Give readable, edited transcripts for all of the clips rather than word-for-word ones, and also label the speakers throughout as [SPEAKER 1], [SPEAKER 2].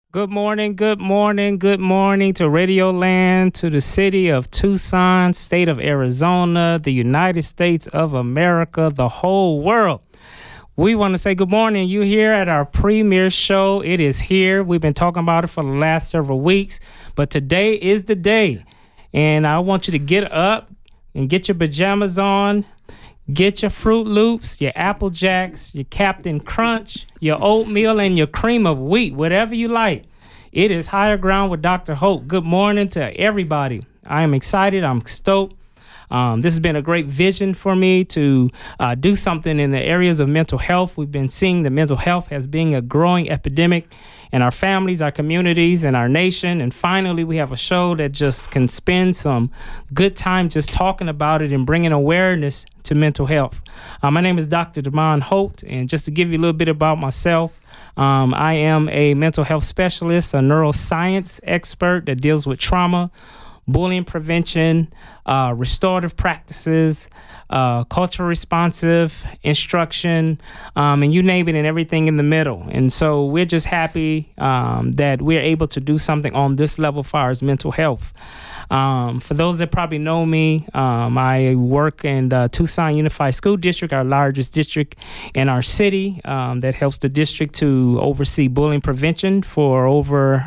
[SPEAKER 1] Good morning, good morning, good morning to Radio Land, to the city of Tucson, state of Arizona, the United States of America, the whole world. We want to say good morning. You here at our premiere show. It is here. We've been talking about it for the last several weeks, but today is the day. And I want you to get up and get your pajamas on. Get your Fruit Loops, your Apple Jacks, your Captain Crunch, your oatmeal, and your cream of wheat, whatever you like. It is Higher Ground with Dr. Hope. Good morning to everybody. I am excited. I'm stoked. This has been a great vision for me to do something in the areas of mental health. We've been seeing the mental health as being a growing epidemic in our families, our communities, and our nation. And finally, we have a show that just can spend some good time just talking about it and bringing awareness to mental health. My name is Dr. Damon Holt, and just to give you a little bit about myself, I am a mental health specialist, a neuroscience expert that deals with trauma, bullying prevention, restorative practices, cultural responsive instruction, and you name it, and everything in the middle. And so we're just happy that we're able to do something on this level as far as mental health. For those that probably know me, I work in the Tucson Unified School District, our largest district in our city, that helps the district to oversee bullying prevention for over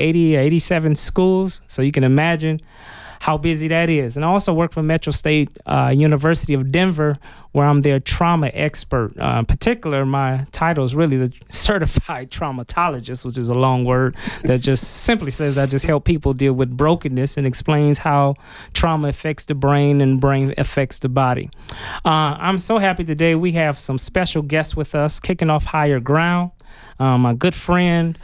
[SPEAKER 1] 87 schools. So you can imagine how busy that is. And I also work for Metro State University of Denver, where I'm their trauma expert. In particular, my title is really the certified traumatologist, which is a long word that just simply says I just help people deal with brokenness and explains how trauma affects the brain and brain affects the body. I'm so happy today we have some special guests with us, kicking off Higher Ground. My good friend,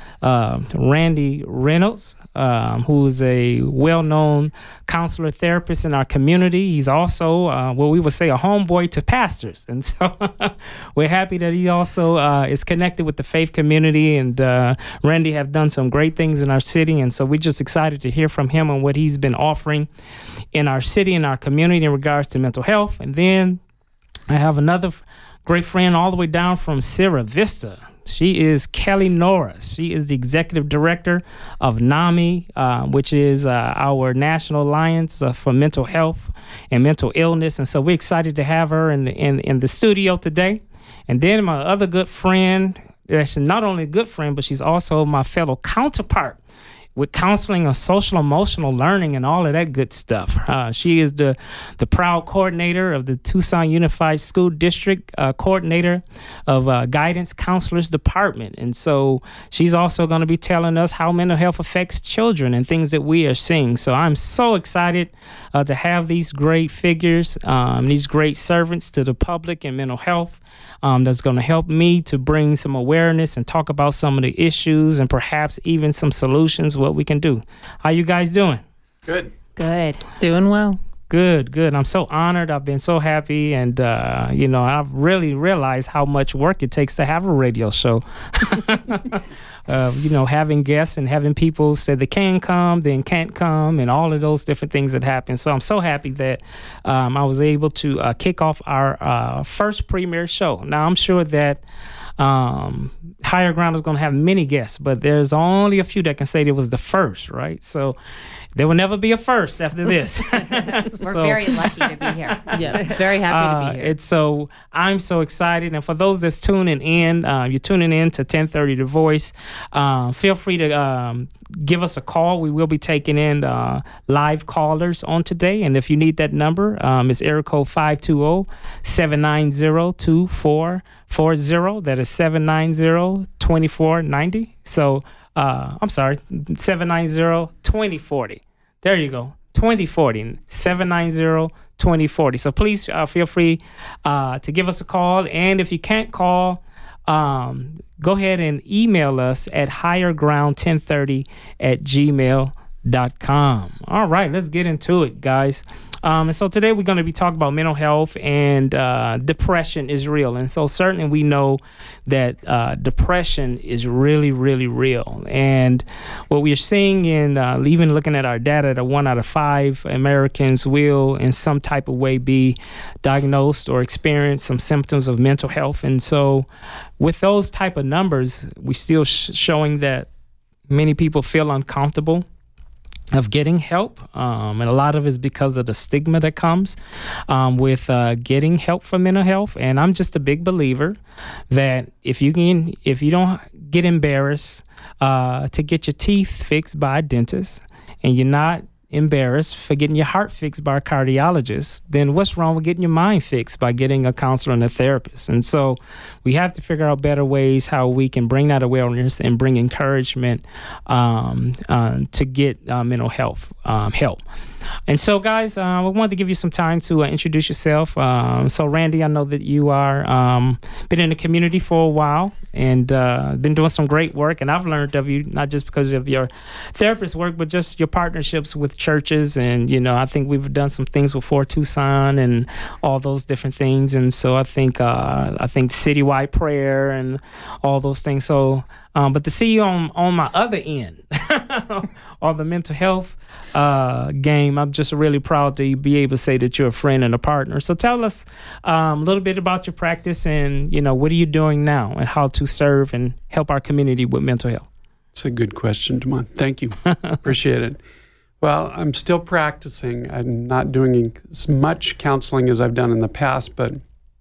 [SPEAKER 1] Randy Reynolds, who is a well-known counselor therapist in our community. He's also, what we would say, a homeboy to pastors. And so we're happy that he also is connected with the faith community. And Randy have done some great things in our city. And so we're just excited to hear from him on what he's been offering in our city and our community in regards to mental health. And then I have another great friend all the way down from Sierra Vista. She is Kelly Norris. She is the executive director of NAMI, which is our National Alliance for Mental Health and Mental Illness. And so we're excited to have her in the studio today. And then my other good friend, she's not only a good friend, but she's also my fellow counterpart with counseling on social emotional learning and all of that good stuff. She is the proud coordinator of the Tucson Unified School District, coordinator of Guidance Counselors Department. And so she's also going to be telling us how mental health affects children and things that we are seeing. So I'm so excited to have these great figures, these great servants to the public in mental health. That's going to help me to bring some awareness and talk about some of the issues and perhaps even some solutions, what we can do. How you guys doing?
[SPEAKER 2] Good.
[SPEAKER 3] Doing well.
[SPEAKER 1] Good. I'm so honored. I've been so happy. And, I've really realized how much work it takes to have a radio show. Having guests and having people say they can come, then can't come, and all of those different things that happen. So I'm so happy that I was able to kick off our first premiere show. Now, I'm sure that Higher Ground is going to have many guests, but there's only a few that can say it was the first, right? So there will never be a first after this.
[SPEAKER 3] We're very lucky to be here. Yeah, very happy to be here.
[SPEAKER 1] So I'm so excited. And for those that's tuning in, you're tuning in to 1030 The Voice. Feel free to give us a call. We will be taking in live callers on today. And if you need that number, it's area code 520-790-2440. That is 790-2490. So I'm sorry, 790-2040. There you go, 2040, 790-2040. So please feel free to give us a call. And if you can't call, go ahead and email us at higherground1030@gmail.com. All right, let's get into it, guys. And so today we're going to be talking about mental health, and depression is real. And so certainly we know that depression is really, really real. And what we're seeing in even looking at our data, that 1 out of 5 Americans will in some type of way be diagnosed or experience some symptoms of mental health. And so with those type of numbers, we still showing that many people feel uncomfortable of getting help, and a lot of it is because of the stigma that comes with getting help for mental health. And I'm just a big believer that if you don't get embarrassed to get your teeth fixed by a dentist, and you're not embarrassed for getting your heart fixed by a cardiologist, then what's wrong with getting your mind fixed by getting a counselor and a therapist? And so we have to figure out better ways how we can bring that awareness and bring encouragement to get mental health help. And so, guys, we wanted to give you some time to introduce yourself. So, Randy, I know that you are been in the community for a while and been doing some great work. And I've learned of you, not just because of your therapist work, but just your partnerships with churches. And, I think we've done some things with For Tucson and all those different things. And so I think citywide prayer and all those things. So, but to see you on my other end, on the mental health game, I'm just really proud to be able to say that you're a friend and a partner. So tell us a little bit about your practice and, what are you doing now and how to serve and help our community with mental health?
[SPEAKER 2] It's a good question, Damon. Thank you. Appreciate it. Well, I'm still practicing. I'm not doing as much counseling as I've done in the past, but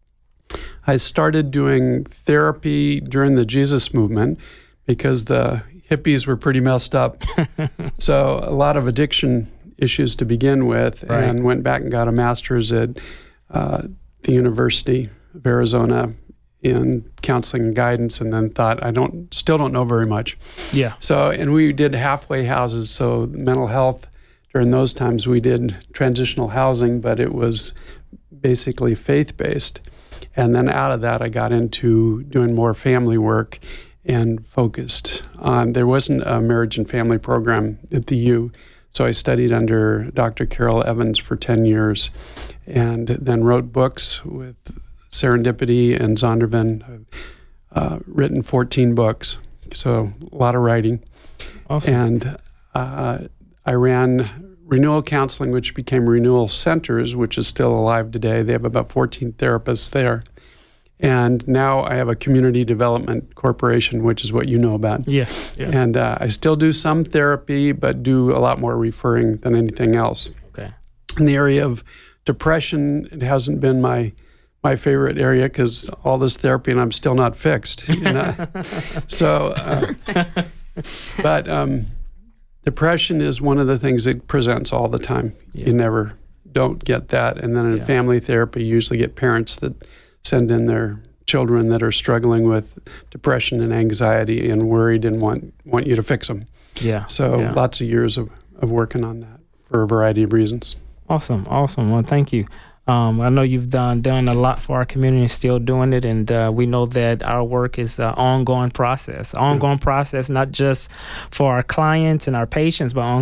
[SPEAKER 2] I started doing therapy during the Jesus movement because the hippies were pretty messed up. So a lot of addiction issues to begin with, right. And went back and got a master's at the University of Arizona in counseling and guidance, and then thought, still don't know very much.
[SPEAKER 1] Yeah.
[SPEAKER 2] So, and we did halfway houses. So mental health, during those times we did transitional housing, but it was basically faith-based. And then out of that, I got into doing more family work and focused on, there wasn't a marriage and family program at the U, so I studied under Dr. Carol Evans for 10 years and then wrote books with Serendipity and Zondervan. I've written 14 books, so a lot of writing.
[SPEAKER 1] Awesome.
[SPEAKER 2] And I ran Renewal Counseling, which became Renewal Centers, which is still alive today. They have about 14 therapists there. And now I have a community development corporation, which is what you know about.
[SPEAKER 1] Yeah.
[SPEAKER 2] And I still do some therapy, but do a lot more referring than anything else.
[SPEAKER 1] Okay.
[SPEAKER 2] In the area of depression, it hasn't been my favorite area because all this therapy and I'm still not fixed. But depression is one of the things that presents all the time. Yeah. You never don't get that. And then in family therapy, you usually get parents that send in their children that are struggling with depression and anxiety and worried and want you to fix them.
[SPEAKER 1] Yeah.
[SPEAKER 2] So lots of years of working on that for a variety of reasons.
[SPEAKER 1] Awesome. Well, thank you. I know you've done a lot for our community and still doing it, and we know that our work is an ongoing process, not just for our clients and our patients, but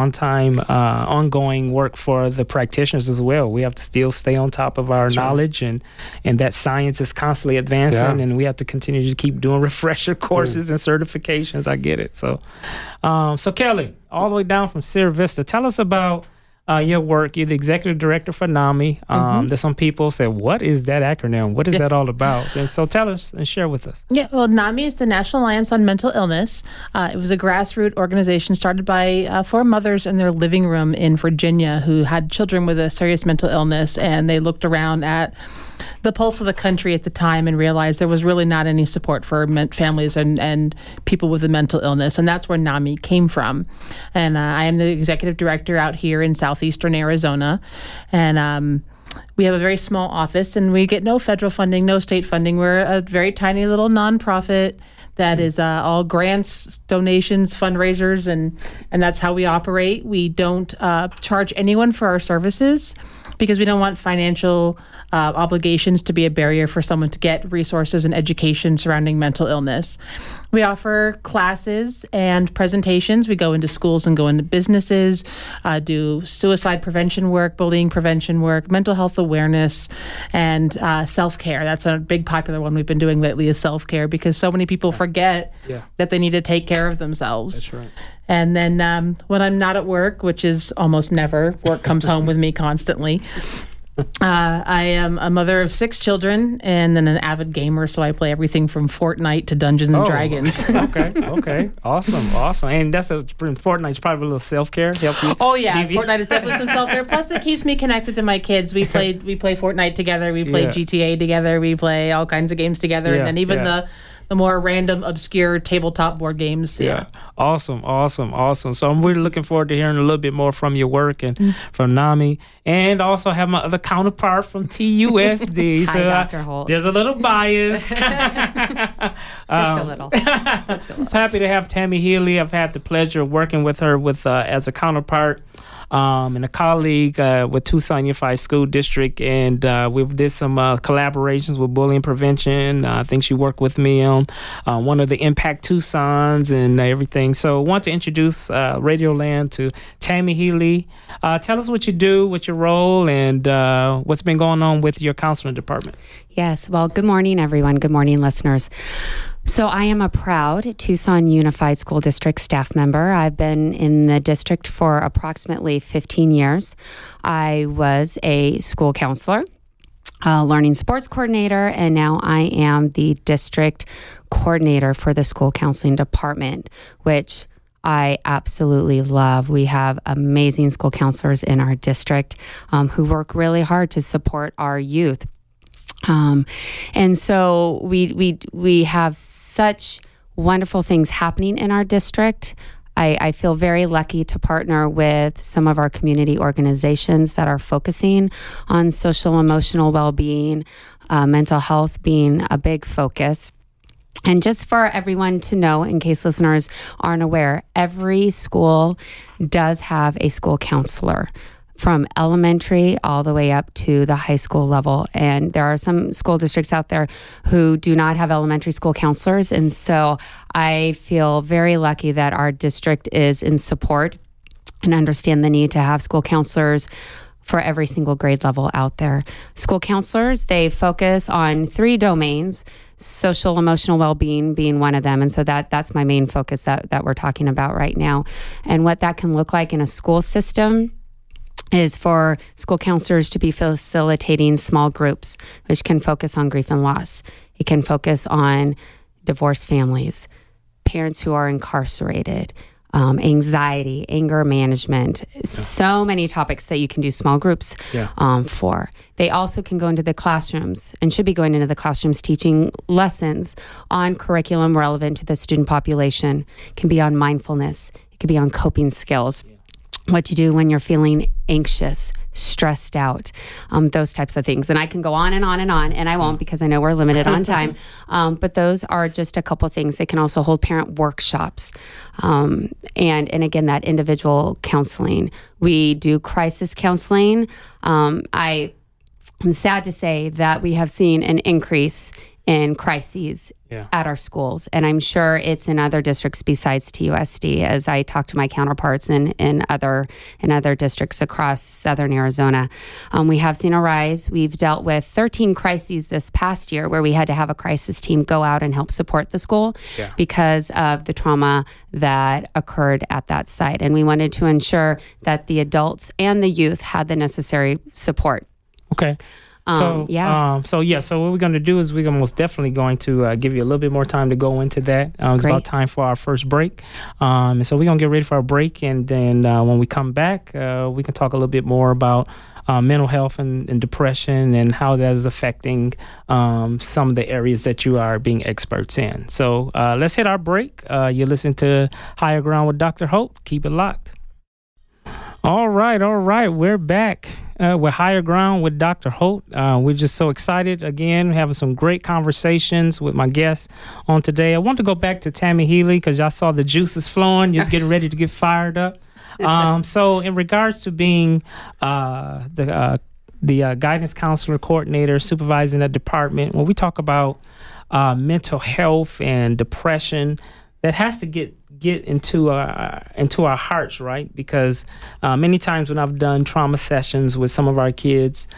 [SPEAKER 1] ongoing work for the practitioners as well. We have to still stay on top of our knowledge, and that science is constantly advancing, and we have to continue to keep doing refresher courses and certifications. I get it. So Kelly, all the way down from Sierra Vista, tell us about your work. You're the executive director for NAMI. There's some people say, what is that acronym? What is that all about? And so tell us and share with us.
[SPEAKER 4] Yeah, well, NAMI is the National Alliance on Mental Illness. It was a grassroots organization started by 4 mothers in their living room in Virginia who had children with a serious mental illness, and they looked around at the pulse of the country at the time and realized there was really not any support for families and people with a mental illness. And that's where NAMI came from. And I am the executive director out here in southeastern Arizona. And we have a very small office, and we get no federal funding, no state funding. We're a very tiny little nonprofit that is all grants, donations, fundraisers, and that's how we operate. We don't charge anyone for our services because we don't want financial obligations to be a barrier for someone to get resources and education surrounding mental illness. We offer classes and presentations. We go into schools and go into businesses, do suicide prevention work, bullying prevention work, mental health awareness, and self-care. That's a big popular one we've been doing lately, is self-care, because so many people forget that they need to take care of themselves.
[SPEAKER 1] That's right.
[SPEAKER 4] And then when I'm not at work, which is almost never, work comes home with me constantly, I am a mother of 6 children and then an avid gamer, so I play everything from Fortnite to Dungeons and Dragons.
[SPEAKER 1] Okay. Awesome. And Fortnite's probably a little self-care, help you.
[SPEAKER 4] Oh, yeah. Fortnite is definitely some self-care. Plus, it keeps me connected to my kids. We play Fortnite together. We play GTA together. We play all kinds of games together. And then even the more random, obscure tabletop board games.
[SPEAKER 1] Yeah. Awesome. So I'm really looking forward to hearing a little bit more from your work and from NAMI. And also have my other counterpart from TUSD.
[SPEAKER 3] Hi, Dr. Holt.
[SPEAKER 1] There's a little bias.
[SPEAKER 3] Just a little.
[SPEAKER 1] So happy to have Tammy Healy. I've had the pleasure of working with her as a counterpart. And a colleague with Tucson Unified School District, and we did some collaborations with bullying prevention. I think she worked with me on one of the Impact Tucsons and everything. So I want to introduce Radioland to Tammy Healy. Tell us what you do, what your role, and what's been going on with your counseling department.
[SPEAKER 5] Yes. Well, good morning, everyone. Good morning, listeners. So I am a proud Tucson Unified School District staff member. I've been in the district for approximately 15 years. I was a school counselor, a learning supports coordinator, and now I am the district coordinator for the school counseling department, which I absolutely love. We have amazing school counselors in our district who work really hard to support our youth. And so we have such wonderful things happening in our district. I feel very lucky to partner with some of our community organizations that are focusing on social emotional well-being, mental health being a big focus. And just for everyone to know, in case listeners aren't aware, every school does have a school counselor, from elementary all the way up to the high school level. And there are some school districts out there who do not have elementary school counselors. And so I feel very lucky that our district is in support and understand the need to have school counselors for every single grade level out there. School counselors, they focus on 3 domains, social emotional well-being being one of them. And so that's my main focus that we're talking about right now. And what that can look like in a school system is for school counselors to be facilitating small groups, which can focus on grief and loss. It can focus on divorced families, parents who are incarcerated, anxiety, anger management, so many topics that you can do small groups for. They also can go into the classrooms and should be going into the classrooms teaching lessons on curriculum relevant to the student population. It can be on mindfulness. It can be on coping skills. What to do when you're feeling anxious, stressed out, those types of things. And I can go on and on and on, and I won't because I know we're limited on time. But those are just a couple things. They can also hold parent workshops. And again, that individual counseling. We do crisis counseling. I'm sad to say that we have seen an increase in crises at our schools. And I'm sure it's in other districts besides TUSD, as I talk to my counterparts in other districts across southern Arizona. We have seen a rise. We've dealt with 13 crises this past year where we had to have a crisis team go out and help support the school because of the trauma that occurred at that site. And we wanted to ensure that the adults and the youth had the necessary support.
[SPEAKER 1] Okay. So what we're going to do is we're most definitely going to give you a little bit more time to go into that. It's about time for our first break. And so we're going to get ready for our break. And then when we come back, we can talk a little bit more about mental health and depression and how that is affecting some of the areas that you are being experts in. So let's hit our break. You listen to Higher Ground with Dr. Holt. Keep it locked. All right. We're back with Higher Ground with Dr. Holt. We're just so excited. Again, having some great conversations with my guests on today. I want to go back to Tammy Healy because y'all saw the juices flowing. You're getting ready to get fired up. So in regards to being the guidance counselor coordinator supervising a department, when we talk about mental health and depression, that has to get into our hearts, right? Because many times when I've done trauma sessions with some of our kids,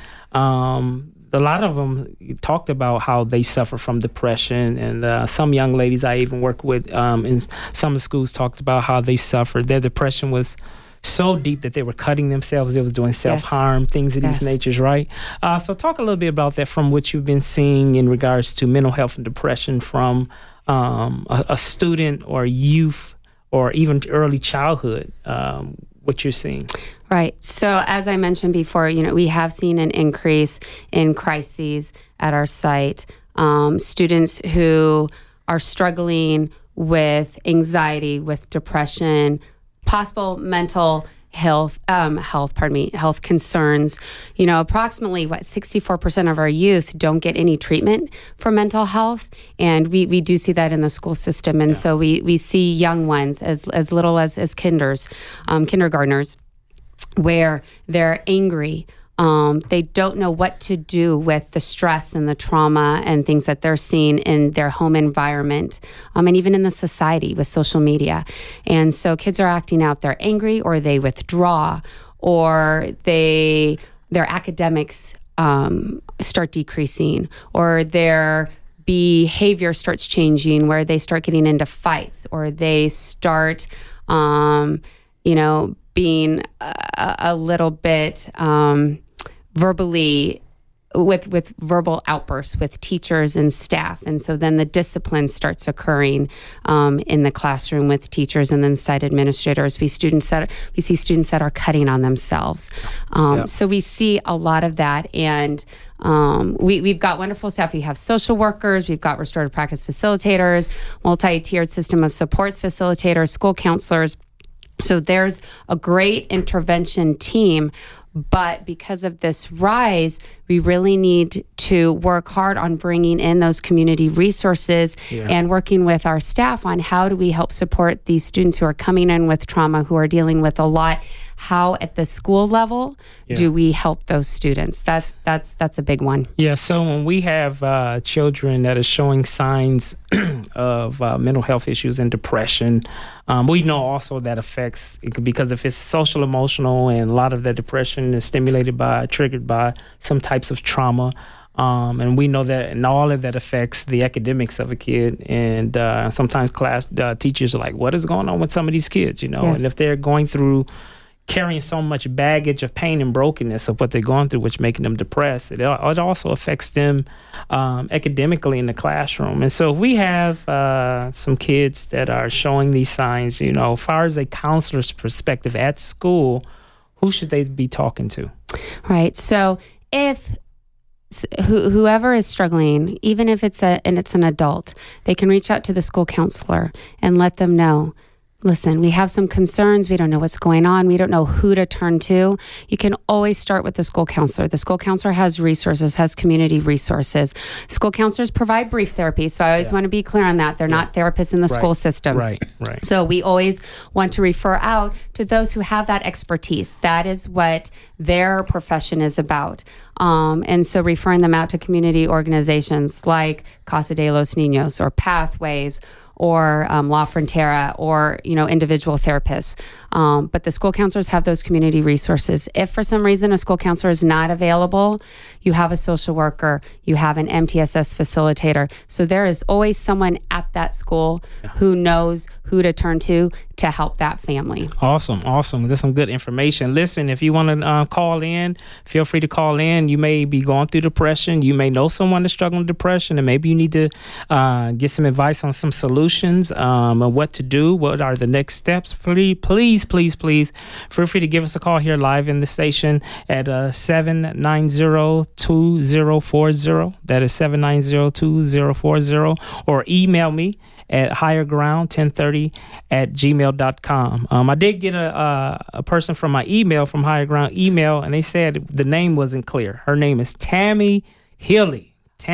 [SPEAKER 1] a lot of them talked about how they suffer from depression, and some young ladies I even work with in some of the schools talked about how they suffered. Their depression was so deep that they were cutting themselves. They was doing self-harm, things of these natures, right? So talk a little bit about that from what you've been seeing in regards to mental health and depression from a student or youth or even early childhood, what you're seeing.
[SPEAKER 5] Right. So as I mentioned before, we have seen an increase in crises at our site. Students who are struggling with anxiety, with depression, possible mental health concerns. Approximately 64% of our youth don't get any treatment for mental health, and we do see that in the school system. And so we see young ones as little as kindergartners, where they're angry. They don't know what to do with the stress and the trauma and things that they're seeing in their home environment, and even in the society with social media. And so kids are acting out. They're angry, or they withdraw, or their academics start decreasing, or their behavior starts changing, where they start getting into fights, or they start, being a little bit verbally with verbal outbursts with teachers and staff. And so then the discipline starts occurring in the classroom with teachers and then site administrators. We see students that are cutting on themselves. So we see a lot of that. And we've got wonderful staff. We have social workers, we've got restorative practice facilitators, multi-tiered system of supports facilitators, school counselors. So there's a great intervention team, but because of this rise, we really need to work hard on bringing in those community resources and working with our staff on how do we help support these students who are coming in with trauma, who are dealing with a lot. How at the school level do we help those students? That's a big one.
[SPEAKER 1] Yeah. So when we have children that are showing signs of mental health issues and depression, we know also that affects it because if it's social, emotional, and a lot of that depression is triggered by some types of trauma. And we know that, and all of that affects the academics of a kid. And sometimes class teachers are like, "What is going on with some of these kids?" And if they're going through carrying so much baggage of pain and brokenness of what they're going through, which making them depressed, it also affects them academically in the classroom. And so if we have some kids that are showing these signs, as far as a counselor's perspective at school, who should they be talking to?
[SPEAKER 5] Right. So if whoever is struggling, even if it's an adult, they can reach out to the school counselor and let them know, listen, we have some concerns. We don't know what's going on. We don't know who to turn to. You can always start with the school counselor. The school counselor has resources, has community resources. School counselors provide brief therapy. So I always want to be clear on that. They're not therapists in the school system.
[SPEAKER 1] Right.
[SPEAKER 5] So we always want to refer out to those who have that expertise. That is what their profession is about. And so referring them out to community organizations like Casa de los Niños or Pathways or La Frontera or, individual therapists. But the school counselors have those community resources. If for some reason a school counselor is not available, you have a social worker, you have an MTSS facilitator. So there is always someone at that school who knows who to turn to help that family.
[SPEAKER 1] Awesome. There's some good information. Listen, if you want to call in, feel free to call in. You may be going through depression. You may know someone that's struggling with depression, and maybe you need to get some advice on some solutions and what to do. What are the next steps? Please feel free to give us a call here live in the station at 790-2040. That is 790-2040. Or email me at higherground1030@gmail.com. I did get a person from my email, from Higher Ground email, and they said the name wasn't clear. Her name is Tammy Healy.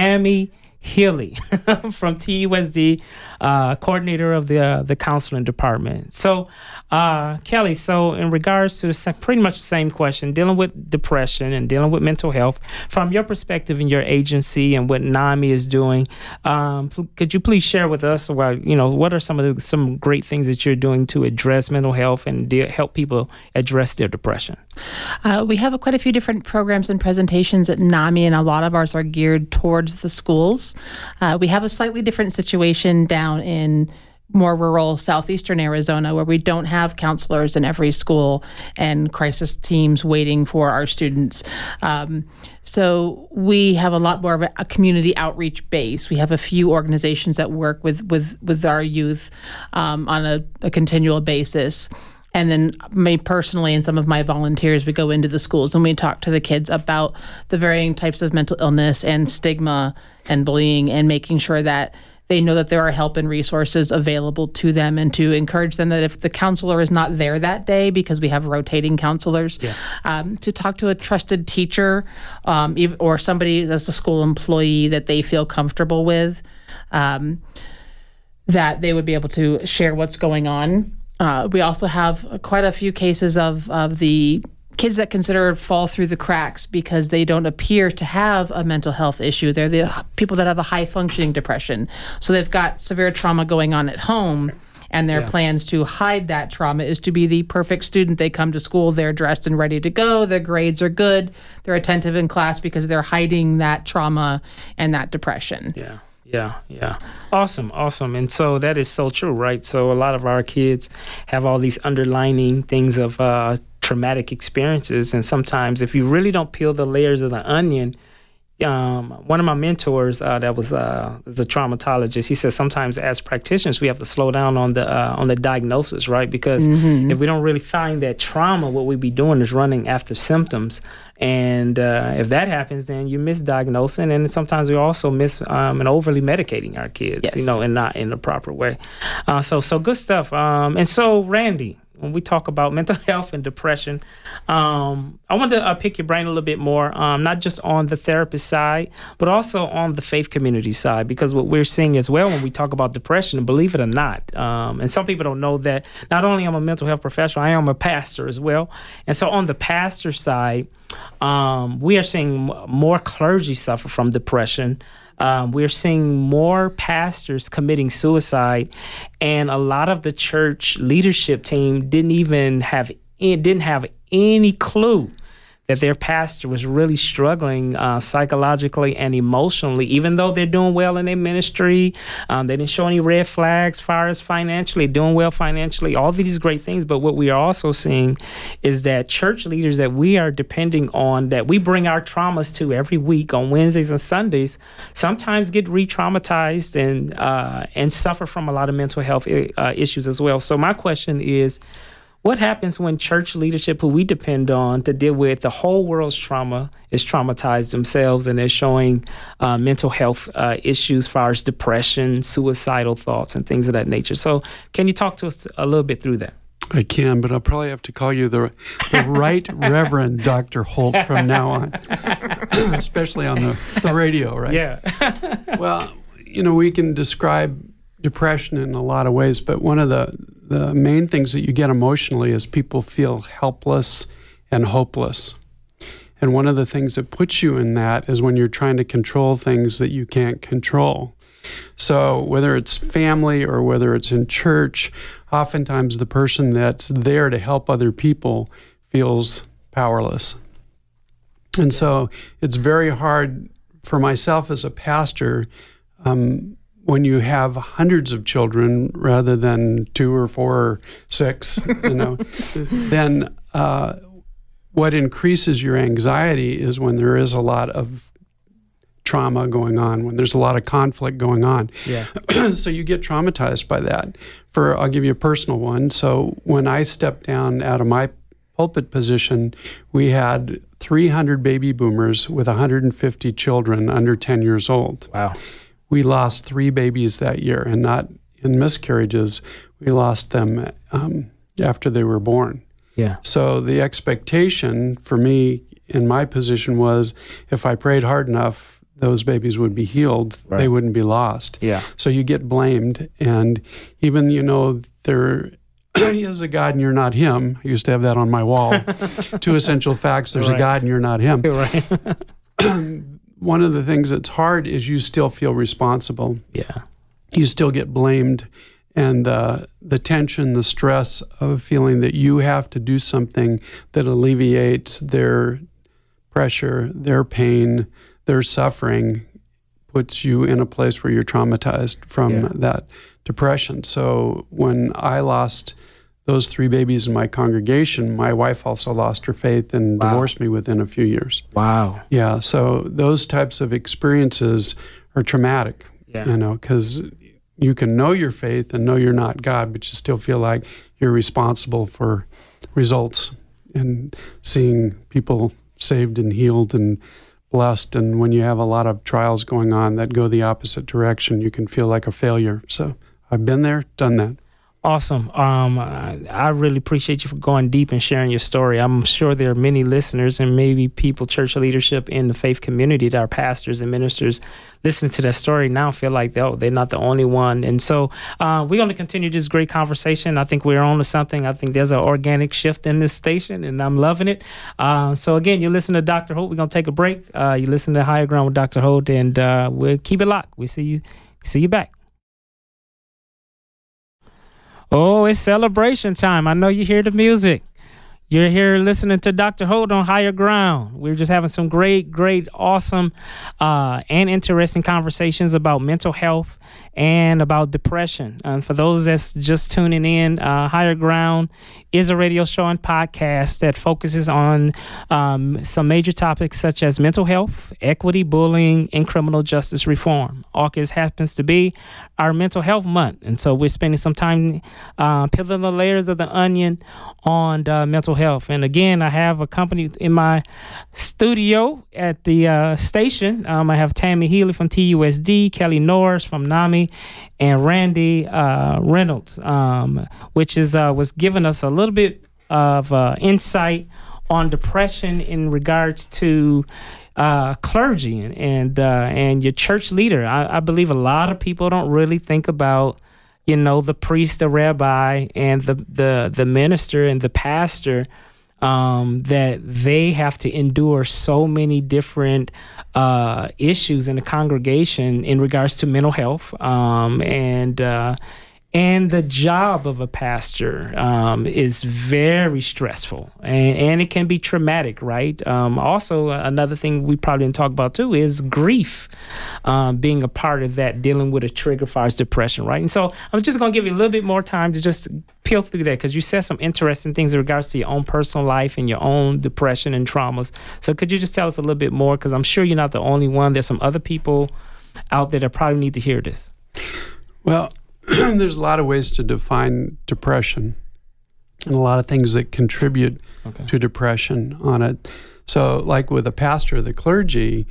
[SPEAKER 1] From TUSD, coordinator of the counseling department. So, Kelly, in regards to pretty much the same question, dealing with depression and dealing with mental health, from your perspective in your agency and what NAMI is doing, could you please share with us, what are some great things that you're doing to address mental health and help people address their depression?
[SPEAKER 4] We have quite a few different programs and presentations at NAMI, and a lot of ours are geared towards the schools. We have a slightly different situation down in more rural southeastern Arizona, where we don't have counselors in every school and crisis teams waiting for our students. So we have a lot more of a community outreach base. We have a few organizations that work with our youth on a continual basis. And then me personally and some of my volunteers, we go into the schools and we talk to the kids about the varying types of mental illness and stigma and bullying, and making sure that they know that there are help and resources available to them, and to encourage them that if the counselor is not there that day, because we have rotating counselors, to talk to a trusted teacher or somebody that's a school employee that they feel comfortable with, that they would be able to share what's going on. We also have quite a few cases of the kids that fall through the cracks because they don't appear to have a mental health issue. They're the people that have a high-functioning depression. So they've got severe trauma going on at home, and their plans to hide that trauma is to be the perfect student. They come to school, they're dressed and ready to go, their grades are good, they're attentive in class because they're hiding that trauma and that depression.
[SPEAKER 1] Yeah. Awesome. And so that is so true, right? So a lot of our kids have all these underlining things of traumatic experiences. And sometimes if you really don't peel the layers of the onion, one of my mentors that was a traumatologist, he says sometimes as practitioners we have to slow down on the diagnosis, right? Because if we don't really find that trauma, what we be doing is running after symptoms. And if that happens, then you misdiagnosing, and sometimes we also miss and overly medicating our kids, and not in the proper way. So good stuff. And so, Randy, when we talk about mental health and depression, I want to pick your brain a little bit more, not just on the therapist side, but also on the faith community side, because what we're seeing as well when we talk about depression, believe it or not, and some people don't know that not only am I a mental health professional, I am a pastor as well. And so on the pastor side, we are seeing more clergy suffer from depression. We're seeing more pastors committing suicide, and a lot of the church leadership team didn't have any clue that their pastor was really struggling psychologically and emotionally, even though they're doing well in their ministry. They didn't show any red flags as far as financially, doing well financially, all these great things. But what we are also seeing is that church leaders that we are depending on, that we bring our traumas to every week on Wednesdays and Sundays, sometimes get re-traumatized and suffer from a lot of mental health issues as well. So my question is, what happens when church leadership, who we depend on to deal with the whole world's trauma, is traumatized themselves, and they're showing mental health issues as far as depression, suicidal thoughts, and things of that nature? So can you talk to us a little bit through that?
[SPEAKER 2] I can, but I'll probably have to call you the Right Reverend Dr. Holt from now on, especially on the radio, right?
[SPEAKER 1] Yeah.
[SPEAKER 2] Well, we can describe depression in a lot of ways, but one of the main things that you get emotionally is people feel helpless and hopeless. And one of the things that puts you in that is when you're trying to control things that you can't control. So whether it's family or whether it's in church, oftentimes the person that's there to help other people feels powerless. And so it's very hard for myself as a pastor, when you have hundreds of children rather than 2 or 4 or 6, then what increases your anxiety is when there is a lot of trauma going on, when there's a lot of conflict going on.
[SPEAKER 1] Yeah.
[SPEAKER 2] So you get traumatized by that. I'll give you a personal one. So when I stepped down out of my pulpit position, we had 300 baby boomers with 150 children under 10 years old.
[SPEAKER 1] Wow.
[SPEAKER 2] We lost 3 babies that year, and not in miscarriages. We lost them after they were born.
[SPEAKER 1] Yeah.
[SPEAKER 2] So the expectation for me in my position was, if I prayed hard enough, those babies would be healed. Right. They wouldn't be lost.
[SPEAKER 1] Yeah.
[SPEAKER 2] So you get blamed, and even there is a God and you're not him. I used to have that on my wall. 2 essential facts: there's a God and you're not him.
[SPEAKER 1] Right.
[SPEAKER 2] One of the things that's hard is you still feel responsible.
[SPEAKER 1] Yeah.
[SPEAKER 2] You still get blamed, and the tension, the stress of feeling that you have to do something that alleviates their pressure, their pain, their suffering, puts you in a place where you're traumatized from that depression. So when I lost those 3 babies in my congregation, my wife also lost her faith and divorced me within a few years.
[SPEAKER 1] Wow.
[SPEAKER 2] Yeah, so those types of experiences are traumatic, because you can know your faith and know you're not God, but you still feel like you're responsible for results and seeing people saved and healed and blessed. And when you have a lot of trials going on that go the opposite direction, you can feel like a failure. So I've been there, done that.
[SPEAKER 1] Awesome. I really appreciate you for going deep and sharing your story. I'm sure there are many listeners and maybe people, church leadership in the faith community that are pastors and ministers listening to that story now feel like they're not the only one. And so we're going to continue this great conversation. I think we're on to something. I think there's an organic shift in this station, and I'm loving it. So again, you listen to Dr. Holt. We're going to take a break. You listen to Higher Ground with Dr. Holt, and we'll keep it locked. We see you back. Oh, it's celebration time. I know you hear the music. You're here listening to Dr. Holt on Higher Ground. We're just having some great, awesome, and interesting conversations about mental health and about depression. And for those that's just tuning in, Higher Ground is a radio show and podcast that focuses on some major topics such as mental health, equity, bullying, and criminal justice reform. August happens to be our mental health month, and so we're spending some time peeling the layers of the onion on mental health. And again, I have a company in my studio at the station. I have Tammy Healy from TUSD, Kelly Norris from NAMI, and Randy Reynolds, which was giving us a little bit of insight on depression in regards to clergy and your church leader. I believe a lot of people don't really think about, the priest, the rabbi, and the minister and the pastor, that they have to endure so many different issues in the congregation in regards to mental health, and the job of a pastor is very stressful, and it can be traumatic, right? Also, another thing we probably didn't talk about too is grief, being a part of that, dealing with a trigger as far as depression, right? And so I'm just going to give you a little bit more time to just peel through that, because you said some interesting things in regards to your own personal life and your own depression and traumas. So could you just tell us a little bit more? Because I'm sure you're not the only one. There's some other people out there that probably need to hear this.
[SPEAKER 2] Well, there's a lot of ways to define depression and a lot of things that contribute to depression on it. So like with a pastor, the clergy,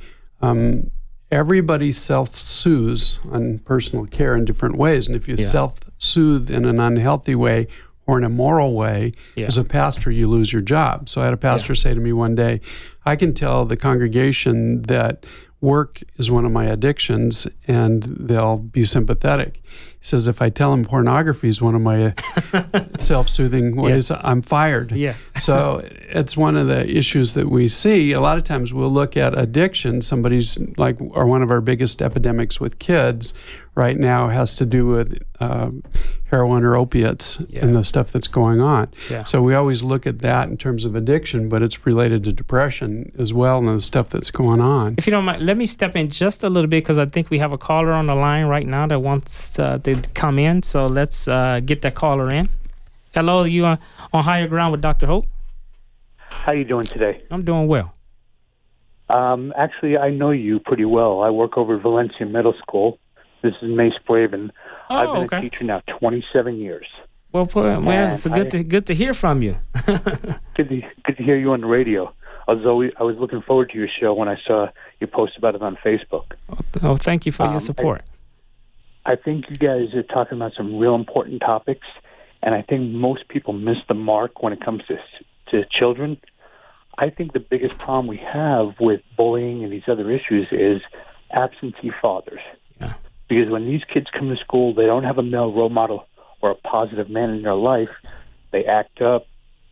[SPEAKER 2] everybody self-soothes on personal care in different ways. And if you self-soothe in an unhealthy way or an immoral way, as a pastor, you lose your job. So I had a pastor say to me one day, I can tell the congregation that work is one of my addictions, and they'll be sympathetic. He says, if I tell them pornography is one of my self-soothing ways, I'm fired. So it's one of the issues that we see. A lot of times we'll look at addiction. Somebody's like, or one of our biggest epidemics with kids right now has to do with heroin or opiates and the stuff that's going on. So we always look at that in terms of addiction, but it's related to depression as well and the stuff that's going on.
[SPEAKER 1] If you don't mind, let me step in just a little bit, because I think we have a caller on the line right now that wants to come in. So let's get that caller in. Hello, you on Higher Ground with Dr. Holt?
[SPEAKER 6] How you doing today?
[SPEAKER 1] I'm doing well.
[SPEAKER 6] Actually, I know you pretty well. I work over at Valencia Middle School. This is Mace Braven. I've been a teacher now 27 years.
[SPEAKER 1] Well, it's good to hear from you.
[SPEAKER 6] Good to hear you on the radio. I was looking forward to your show when I saw you post about it on Facebook.
[SPEAKER 1] Oh, thank you for your support.
[SPEAKER 6] I think you guys are talking about some real important topics, and I think most people miss the mark when it comes to children. I think the biggest problem we have with bullying and these other issues is absentee fathers. Because when these kids come to school, they don't have a male role model or a positive man in their life. They act up.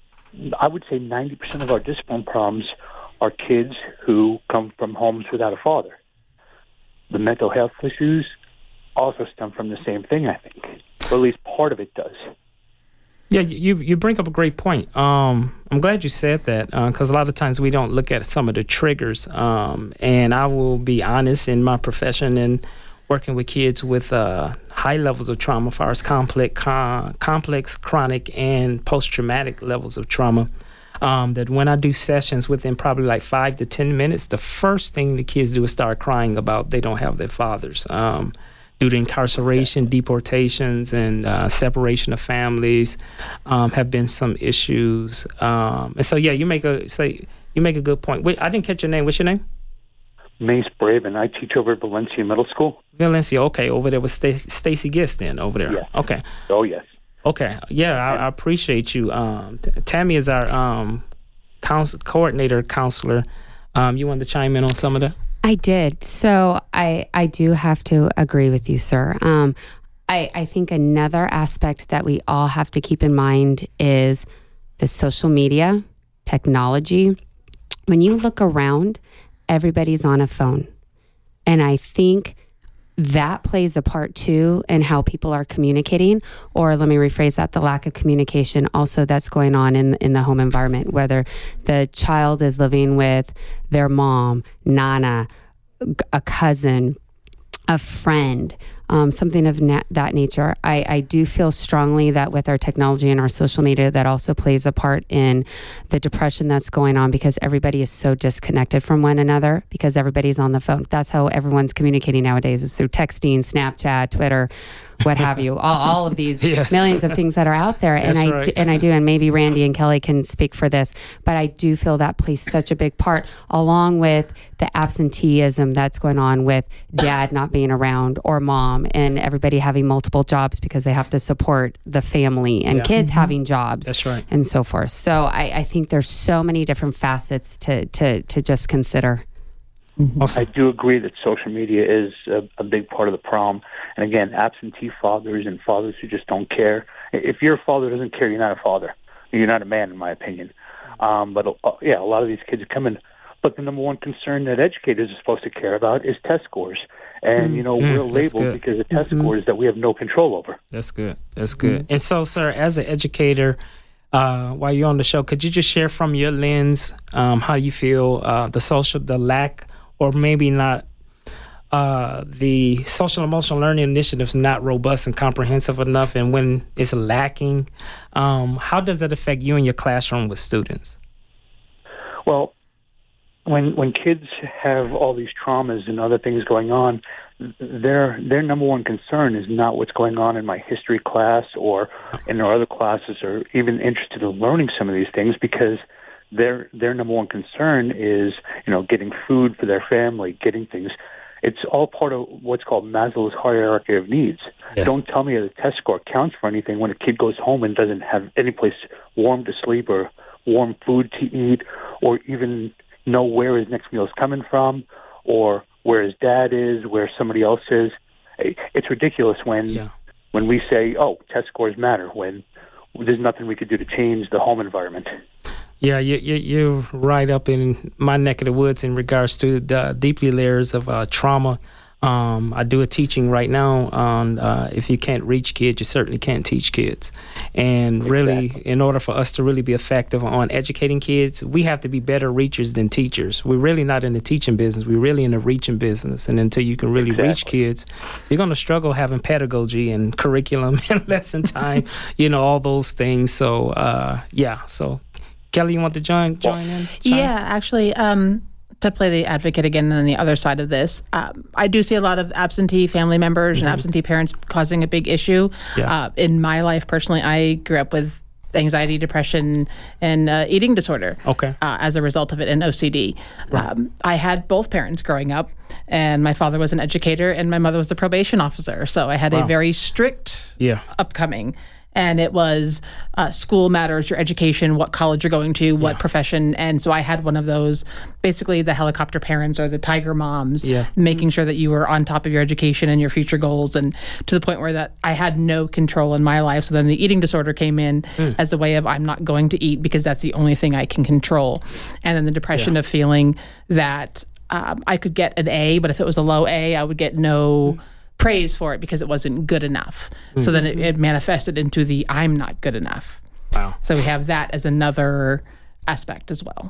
[SPEAKER 6] I would say 90% of our discipline problems are kids who come from homes without a father. The mental health issues also stem from the same thing, I think. Or at least part of it does.
[SPEAKER 1] Yeah, you bring up a great point. I'm glad you said that, because a lot of times we don't look at some of the triggers. And I will be honest, in my profession and working with kids with high levels of trauma, as far as complex, chronic, and post-traumatic levels of trauma. That when I do sessions within probably like 5 to 10 minutes, the first thing the kids do is start crying about they don't have their fathers. Due to incarceration, deportations, and separation of families, have been some issues. And so, yeah, you make a good point. Wait, I didn't catch your name. What's your name?
[SPEAKER 6] Mace Braven. I teach over at Valencia Middle School.
[SPEAKER 1] Valencia, okay, over there with Stacy Gistin over there.
[SPEAKER 6] Yes.
[SPEAKER 1] Okay.
[SPEAKER 6] Oh, yes.
[SPEAKER 1] Okay, yeah, I appreciate you. Tammy is our coordinator, counselor. You wanted to chime in on some of that?
[SPEAKER 5] I did. So I do have to agree with you, sir. I think another aspect that we all have to keep in mind is the social media, technology. When you look around, everybody's on a phone. And I think that plays a part too in how people are communicating, or let me rephrase that, the lack of communication also that's going on in the home environment, whether the child is living with their mom, nana, a cousin, a friend, something of that nature. I do feel strongly that with our technology and our social media, that also plays a part in the depression that's going on, because everybody is so disconnected from one another because everybody's on the phone. That's how everyone's communicating nowadays, is through texting, Snapchat, Twitter, what have you, all of these millions of things that are out there. And and maybe Randy and Kelly can speak for this, but I do feel that plays such a big part, along with the absenteeism that's going on with dad not being around or mom, and everybody having multiple jobs because they have to support the family, and kids having jobs.
[SPEAKER 1] That's right.
[SPEAKER 5] And so forth. So I think there's so many different facets to just consider.
[SPEAKER 1] Awesome.
[SPEAKER 6] I do agree that social media is a big part of the problem. And again, absentee fathers and fathers who just don't care. If your father doesn't care, you're not a father. You're not a man, in my opinion. But a lot of these kids are coming. But the number one concern that educators are supposed to care about is test scores. And, we're labeled because of test scores that we have no control over.
[SPEAKER 1] That's good. That's good. And so, sir, as an educator, while you're on the show, could you just share from your lens how you feel the lack, or maybe not, the social emotional learning initiatives not robust and comprehensive enough, and when it's lacking, how does that affect you in your classroom with students?
[SPEAKER 6] Well, when kids have all these traumas and other things going on, their number one concern is not what's going on in my history class or in our other classes, or even interested in learning some of these things, because their number one concern is, getting food for their family, getting things. It's all part of what's called Maslow's hierarchy of needs. Yes. Don't tell me that a test score counts for anything when a kid goes home and doesn't have any place warm to sleep or warm food to eat, or even know where his next meal is coming from, or where his dad is, where somebody else is. It's ridiculous when we say, test scores matter, when there's nothing we could do to change the home environment.
[SPEAKER 1] Yeah, you're right up in my neck of the woods in regards to the deeply layers of trauma. I do a teaching right now on if you can't reach kids, you certainly can't teach kids. And really, in order for us to really be effective on educating kids, we have to be better reachers than teachers. We're really not in the teaching business. We're really in the reaching business. And until you can really reach kids, you're going to struggle having pedagogy and curriculum and lesson time, all those things. So, So, Kelly, you want to join in?
[SPEAKER 4] Yeah, actually, to play the advocate again on the other side of this, I do see a lot of absentee family members and absentee parents causing a big issue. Yeah. In my life, personally, I grew up with anxiety, depression, and eating disorder as a result of it, and OCD. Right. I had both parents growing up, and my father was an educator, and my mother was a probation officer. So I had a very strict upcoming. And it was school matters, your education, what college you're going to, what profession. And so I had one of those, basically the helicopter parents or the tiger moms, making sure that you were on top of your education and your future goals, and to the point where that I had no control in my life. So then the eating disorder came in as a way of, I'm not going to eat because that's the only thing I can control. And then the depression of feeling that I could get an A, but if it was a low A, I would get no praise for it because it wasn't good enough. So then it manifested into the I'm not good enough.
[SPEAKER 1] Wow.
[SPEAKER 4] So we have that as another aspect as well.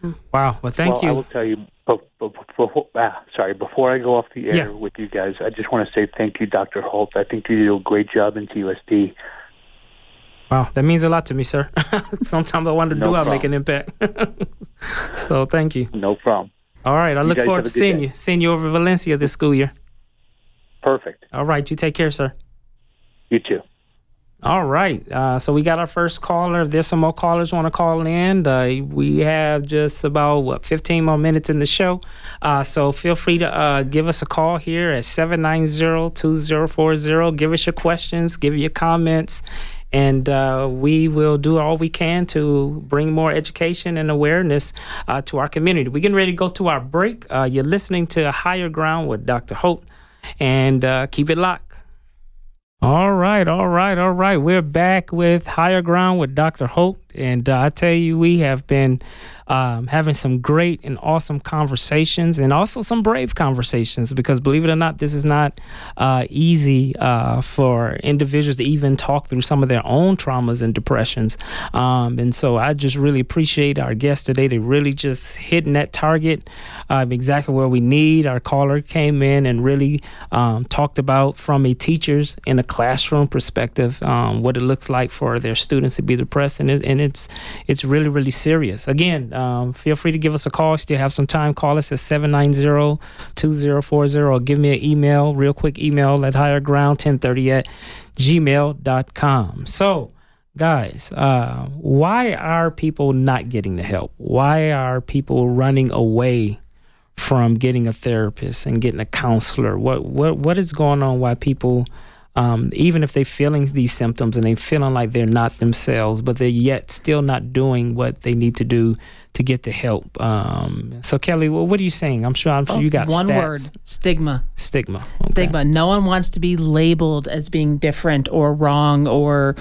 [SPEAKER 1] Wow. Well, thank you.
[SPEAKER 6] I will tell you, before I go off the air with you guys, I just want to say thank you, Dr. Holt. I think you do a great job in TUSD.
[SPEAKER 1] Wow, that means a lot to me, sir. Sometimes I wonder, do I make an impact? So thank you.
[SPEAKER 6] No problem.
[SPEAKER 1] All right, I look forward to seeing you over Valencia this school year.
[SPEAKER 6] Perfect.
[SPEAKER 1] All right, you take care, sir.
[SPEAKER 6] You too.
[SPEAKER 1] All right, so we got our first caller. If there's some more callers want to call in, we have just about, 15 more minutes in the show. So feel free to give us a call here at 790-2040. Give us your questions, give your comments, and we will do all we can to bring more education and awareness to our community. We're getting ready to go to our break. You're listening to Higher Ground with Dr. Holt, and keep it locked. All right. We're back with Higher Ground with Dr. Holt. And I tell you, we have been having some great and awesome conversations, and also some brave conversations, because believe it or not, this is not easy for individuals to even talk through some of their own traumas and depressions. And so I just really appreciate our guests today. They really just hitting that target exactly where we need. Our caller came in and really talked about, from a teacher's in a classroom perspective, what it looks like for their students to be depressed, and it's really, really serious. Again, feel free to give us a call. Still have some time. Call us at 790-2040, or give me an email, real quick email at higherground1030@gmail.com. So, guys, why are people not getting the help? Why are people running away from getting a therapist and getting a counselor? What is going on? Why people, even if they're feeling these symptoms and they're feeling like they're not themselves, but they're yet still not doing what they need to do to get the help. So Kelly, what are you saying? I'm sure you got
[SPEAKER 4] one
[SPEAKER 1] stats.
[SPEAKER 4] word: stigma.
[SPEAKER 1] Stigma. Okay.
[SPEAKER 4] Stigma. No one wants to be labeled as being different or wrong or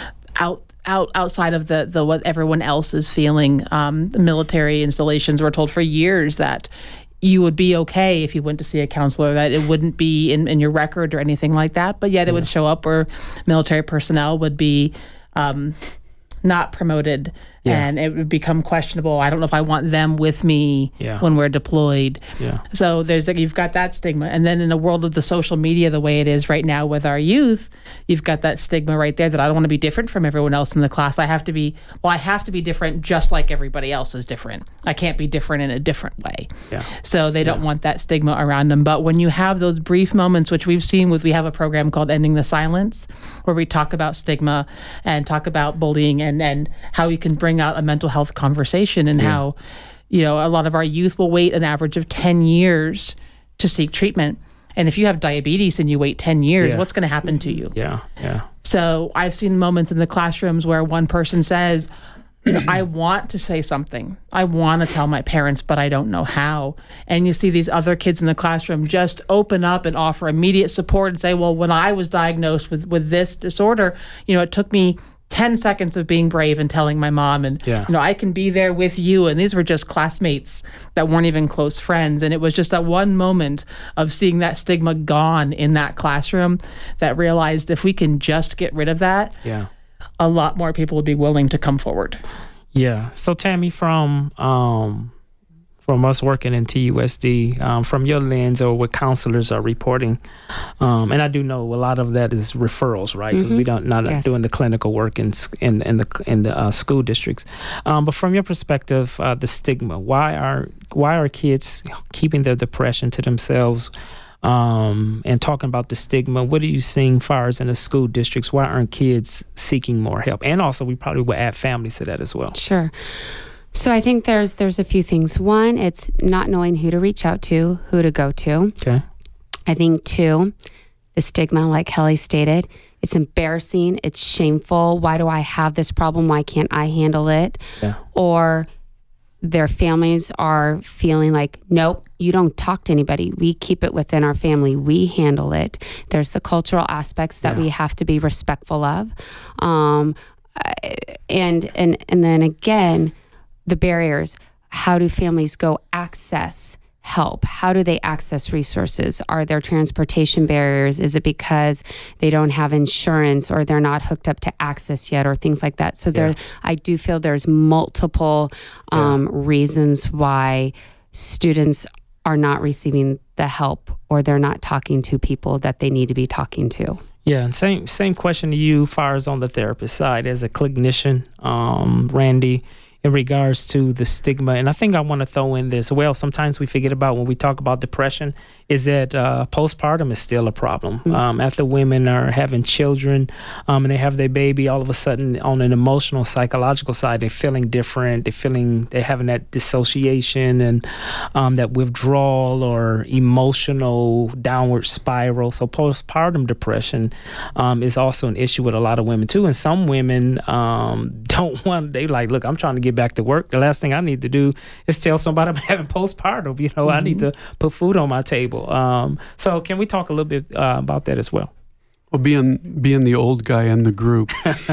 [SPEAKER 4] outside of the what everyone else is feeling. The military installations were told for years that you would be okay if you went to see a counselor, that it wouldn't be in your record or anything like that, but yet it would show up where military personnel would be not promoted, and it would become questionable. I don't know if I want them with me when we're deployed. So you've got that stigma. And then in the world of the social media, the way it is right now with our youth, you've got that stigma right there that I don't want to be different from everyone else in the class. I have to be different just like everybody else is different. I can't be different in a different way. So they don't want that stigma around them. But when you have those brief moments, which we've seen we have a program called Ending the Silence, where we talk about stigma and talk about bullying and how you can bring out a mental health conversation, and how, a lot of our youth will wait an average of 10 years to seek treatment. And if you have diabetes and you wait 10 years, what's going to happen to you? So I've seen moments in the classrooms where one person says, I want to say something. I want to tell my parents, but I don't know how. And you see these other kids in the classroom just open up and offer immediate support and say, well, when I was diagnosed with this disorder, it took me 10 seconds of being brave and telling my mom, and I can be there with you. And these were just classmates that weren't even close friends. And it was just that one moment of seeing that stigma gone in that classroom that realized if we can just get rid of that, a lot more people would be willing to come forward.
[SPEAKER 1] So Tammy, from us working in TUSD, from your lens or what counselors are reporting, and I do know a lot of that is referrals, right? Because we don't not doing the clinical work in the school districts. But from your perspective, the stigma, why are kids keeping their depression to themselves? And talking about the stigma, what are you seeing far as in the school districts? Why aren't kids seeking more help? And also, we probably will add families to that as well.
[SPEAKER 5] Sure. So I think there's a few things. One, it's not knowing who to reach out to, who to go to.
[SPEAKER 1] Okay.
[SPEAKER 5] I think two, the stigma, like Kelly stated, it's embarrassing, it's shameful. Why do I have this problem? Why can't I handle it? Or their families are feeling like, nope, you don't talk to anybody. We keep it within our family. We handle it. There's the cultural aspects that we have to be respectful of. And then again, the barriers. How do families go access help? How do they access resources? Are there transportation barriers? Is it because they don't have insurance or they're not hooked up to access yet or things like that? So I do feel there's multiple reasons why students are not receiving the help or they're not talking to people that they need to be talking to.
[SPEAKER 1] Yeah, and same question to you, far as on the therapist side, as a clinician, Randy, in regards to the stigma. And I think I want to throw in this, well, sometimes we forget about when we talk about depression, is that postpartum is still a problem. After women are having children and they have their baby, all of a sudden on an emotional, psychological side, they're feeling different. They're having that dissociation and that withdrawal or emotional downward spiral. So postpartum depression is also an issue with a lot of women too. And some women they like, look, I'm trying to get back to work. The last thing I need to do is tell somebody I'm having postpartum. I need to put food on my table. So can we talk a little bit about that as well?
[SPEAKER 2] Well, being the old guy in the group,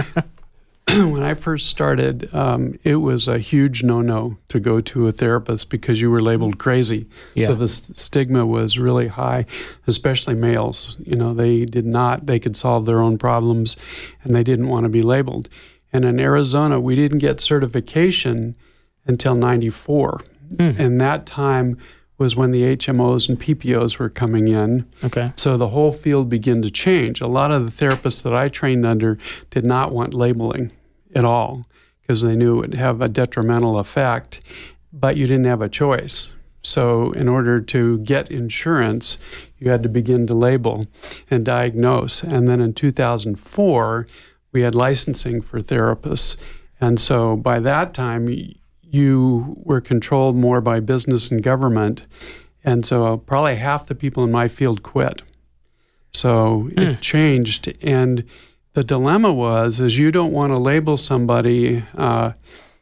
[SPEAKER 2] when I first started, it was a huge no-no to go to a therapist because you were labeled crazy. Yeah. So the stigma was really high, especially males. They could solve their own problems and they didn't want to be labeled. And in Arizona, we didn't get certification until 94. And that time was when the HMOs and PPOs were coming in. Okay. So the whole field began to change. A lot of the therapists that I trained under did not want labeling at all because they knew it would have a detrimental effect, but you didn't have a choice. So in order to get insurance, you had to begin to label and diagnose. And then in 2004, we had licensing for therapists. And so by that time, you were controlled more by business and government. And so probably half the people in my field quit. So it changed. And the dilemma is you don't want to label somebody, a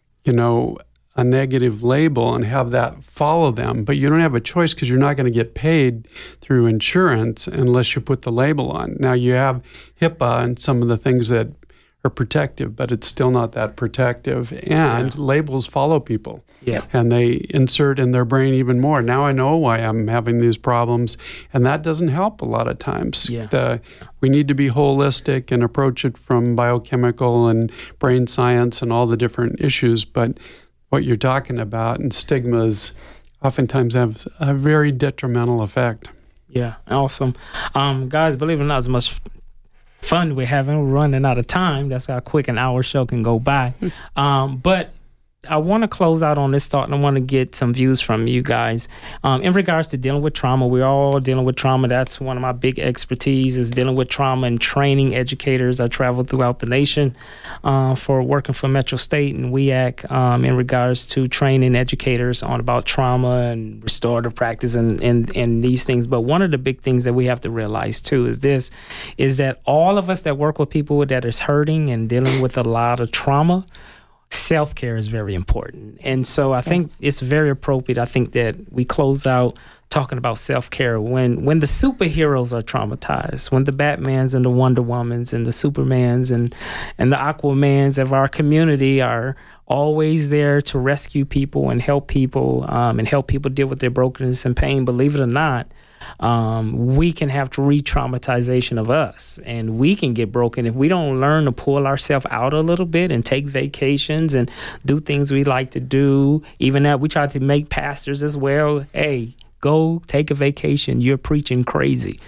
[SPEAKER 2] negative label and have that follow them, but you don't have a choice because you're not going to get paid through insurance unless you put the label on. Now you have HIPAA and some of the things that are protective, but it's still not that protective. And labels follow people. Yeah. And they insert in their brain even more. Now I know why I'm having these problems. And that doesn't help a lot of times. Yeah. We need to be holistic and approach it from biochemical and brain science and all the different issues. But what you're talking about and stigmas oftentimes have a very detrimental effect.
[SPEAKER 1] Yeah, awesome. Guys, believe it or not, as much fun we're having. We're running out of time. That's how quick an hour show can go by. But I want to close out on this thought, and I want to get some views from you guys. In regards to dealing with trauma, we're all dealing with trauma. That's one of my big expertise is dealing with trauma and training educators. I travel throughout the nation for working for Metro State and WEAC in regards to training educators on about trauma and restorative practice and these things. But one of the big things that we have to realize too is that all of us that work with people that is hurting and dealing with a lot of trauma, self-care is very important. And so I think it's very appropriate. I think that we close out talking about self-care when the superheroes are traumatized, when the Batmans and the Wonder Womans and the Supermans and the Aquamans of our community are always there to rescue people and help people deal with their brokenness and pain. Believe it or not, we can have re-traumatization of us, and we can get broken if we don't learn to pull ourselves out a little bit and take vacations and do things we like to do. Even that, we try to make pastors as well. Hey, go take a vacation. You're preaching crazy.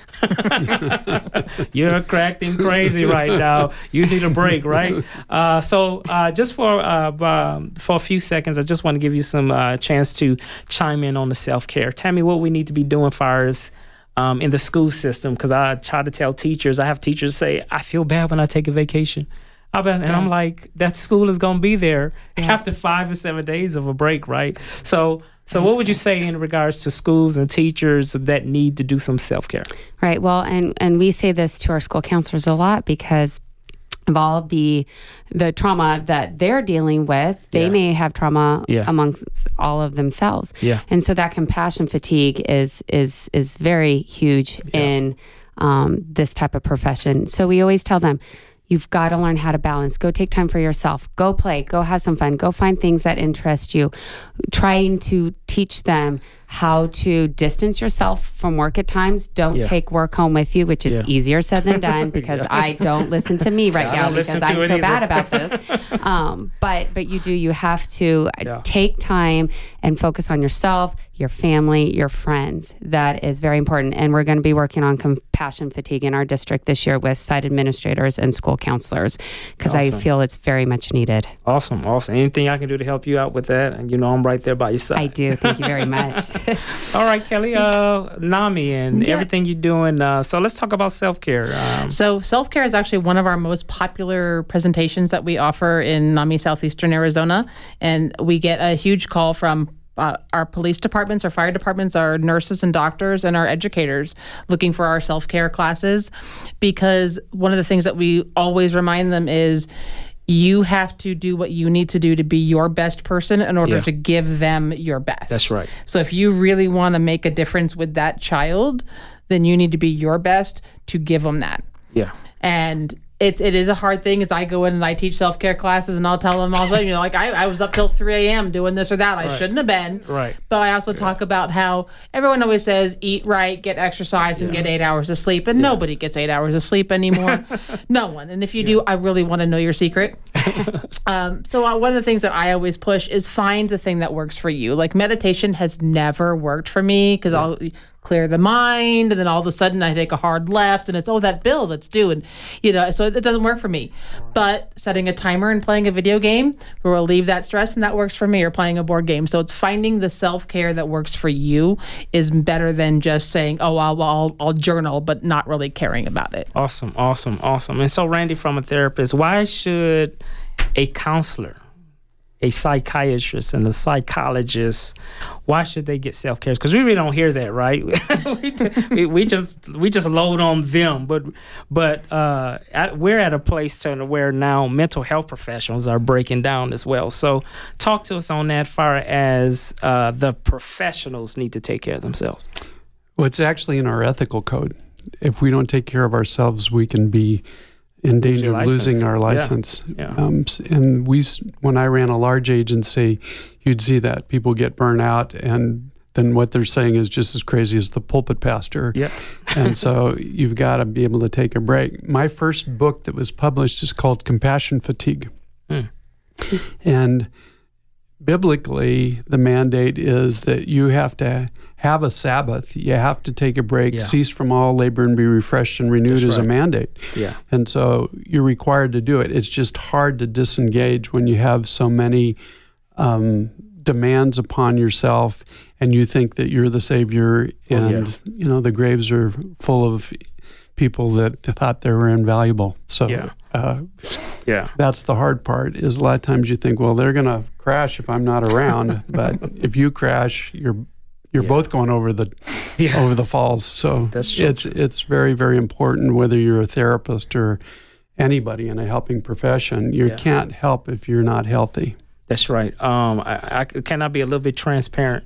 [SPEAKER 1] You're acting crazy right now. You need a break, right? So just for a few seconds, I just want to give you some chance to chime in on the self-care. Tell me what we need to be doing for us in the school system, because I try to tell teachers, I have teachers say, I feel bad when I take a vacation. I'm like, that school is going to be there after 5 or 7 days of a break, right? So what would you say in regards to schools and teachers that need to do some self-care? Right.
[SPEAKER 5] Well, and we say this to our school counselors a lot because of all of the trauma that they're dealing with. They may have trauma amongst all of themselves. Yeah. And so that compassion fatigue is very huge in this type of profession. So we always tell them, you've got to learn how to balance. Go take time for yourself. Go play. Go have some fun. Go find things that interest you. Trying to teach them how to distance yourself from work at times. Don't take work home with you, which is easier said than done, because I don't listen to me right now because I'm so bad about this. But you have to take time and focus on yourself, your family, your friends. That is very important. And we're going to be working on compassion fatigue in our district this year with site administrators and school counselors, because I feel it's very much needed.
[SPEAKER 1] Awesome. Anything I can do to help you out with that? And I'm right there by your side.
[SPEAKER 5] I do. Thank you very much.
[SPEAKER 1] All right, Kelly, NAMI and everything you're doing. So let's talk about self-care.
[SPEAKER 4] So self-care is actually one of our most popular presentations that we offer in NAMI Southeastern Arizona. And we get a huge call from our police departments, our fire departments, our nurses and doctors, and our educators looking for our self-care classes, because one of the things that we always remind them is you have to do what you need to do to be your best person in order to give them your best.
[SPEAKER 1] That's right.
[SPEAKER 4] So if you really want to make a difference with that child, then you need to be your best to give them that.
[SPEAKER 1] Yeah.
[SPEAKER 4] And it is a hard thing, as I go in and I teach self-care classes, and I'll tell them also, like I was up till 3 a.m. doing this or that. I shouldn't have been.
[SPEAKER 1] Right.
[SPEAKER 4] But I also talk about how everyone always says eat right, get exercise, and get 8 hours of sleep. And nobody gets 8 hours of sleep anymore. No one. And if you do, I really want to know your secret. So one of the things that I always push is find the thing that works for you. Like meditation has never worked for me, because I'll clear the mind, and then all of a sudden I take a hard left, and it's that bill that's due, and so it doesn't work for me. But setting a timer and playing a video game will relieve that stress, and that works for me, or playing a board game. So it's finding the self-care that works for you is better than just saying, I'll journal, but not really caring about it.
[SPEAKER 1] Awesome. And so, Randy, from a therapist, why should a counselor, a psychiatrist, and a psychologist, why should they get self-care? Because we really don't hear that, right? we just load on them. But we're at a place where now mental health professionals are breaking down as well. So talk to us on that, far as the professionals need to take care of themselves.
[SPEAKER 2] Well, it's actually in our ethical code. If we don't take care of ourselves, we can be in danger of losing our license.
[SPEAKER 1] Yeah.
[SPEAKER 2] And when I ran a large agency, you'd see that people get burnt out, and then what they're saying is just as crazy as the pulpit pastor.
[SPEAKER 1] Yeah.
[SPEAKER 2] And so you've got to be able to take a break. My first book that was published is called Compassion Fatigue. And biblically, the mandate is that you have to have a Sabbath. You have to take a break, cease from all labor, and be refreshed and renewed as a mandate.
[SPEAKER 1] Yeah.
[SPEAKER 2] And so you're required to do it. It's just hard to disengage when you have so many demands upon yourself, and you think that you're the savior, and the graves are full of people that thought they were invaluable. So that's the hard part, is a lot of times you think, well, they're going to crash if I'm not around. But if you crash, you're both going over the falls. So it's very, very important, whether you're a therapist or anybody in a helping profession. You can't help if you're not healthy.
[SPEAKER 1] That's right. I cannot be a little bit transparent.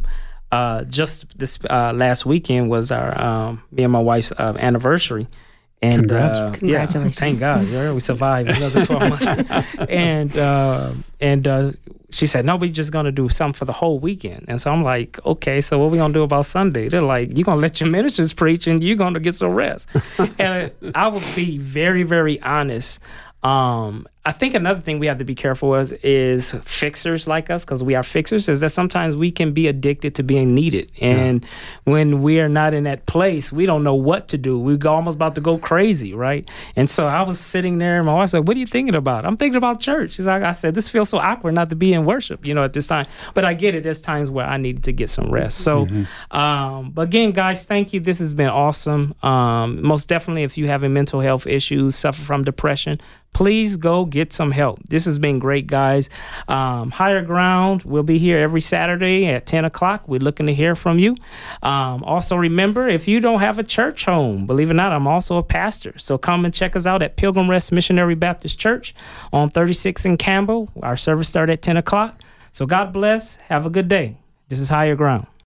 [SPEAKER 1] Just this last weekend was our me and my wife's anniversary. And
[SPEAKER 5] congratulations!
[SPEAKER 1] Thank God, we survived another 12 months. And she said, "No, we're just gonna do something for the whole weekend." And so I'm like, "Okay, so what are we gonna do about Sunday?" They're like, "You're gonna let your ministers preach, and you're gonna get some rest." And I will be very, very honest. I think another thing we have to be careful with is fixers like us, because we are fixers, is that sometimes we can be addicted to being needed. And when we are not in that place, we don't know what to do. We're almost about to go crazy, right? And so I was sitting there, and my wife said, "What are you thinking about?" "I'm thinking about church." She's like, I said, "This feels so awkward not to be in worship, at this time." But I get it. There's times where I needed to get some rest. So, but again, guys, thank you. This has been awesome. Most definitely, if you have mental health issues, suffer from depression, please go get some help. This has been great, guys. Higher Ground, we'll be here every Saturday at 10 o'clock. We're looking to hear from you. Also, remember, if you don't have a church home, believe it or not, I'm also a pastor. So come and check us out at Pilgrim Rest Missionary Baptist Church on 36 in Campbell. Our service starts at 10 o'clock. So God bless. Have a good day. This is Higher Ground.